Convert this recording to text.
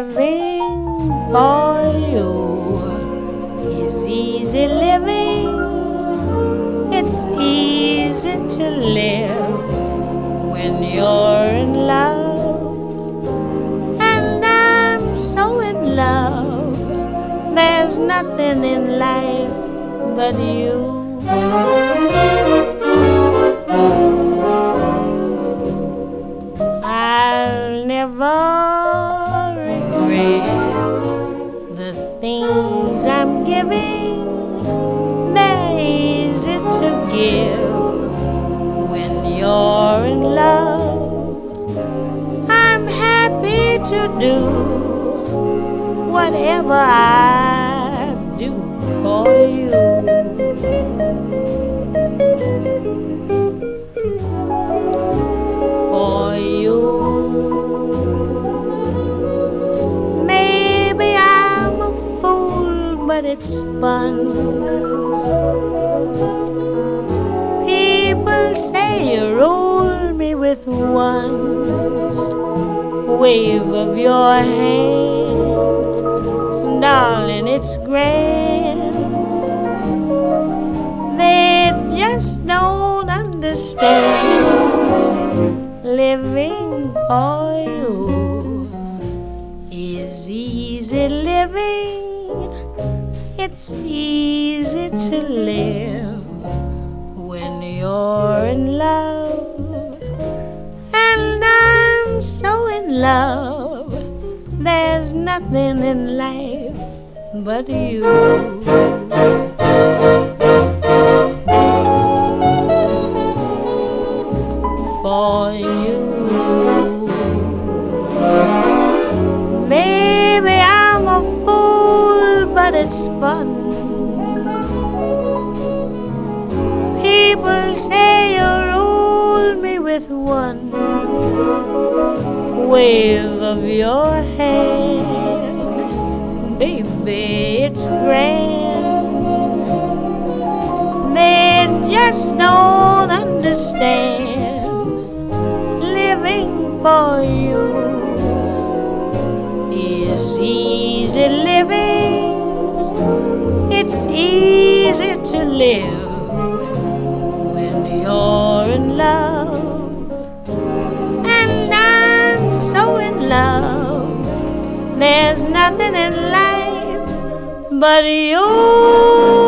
living for you is easy living. It's easy to live when you're in love, and I'm so in love. There's nothing in life but you. I'll never regret the things I'm giving. They're easy to give when you're in love. I'm happy to do whatever I do for you. For you. Maybe I'm a fool, but it's fun. People say you rule me with one wave of your hand. Darling, it's grand. They just don't understand. Living for you is easy living. It's easy to live when you're in love, and I'm so in love. There's nothing in life but you. For you. Maybe I'm a fool, but it's fun. People say you rule me with one wave of your hand. Baby, it's grand. They just don't understand. Living for you is easy living. It's easy to live when you're in love, and I'm so in love. There's nothing in life but you.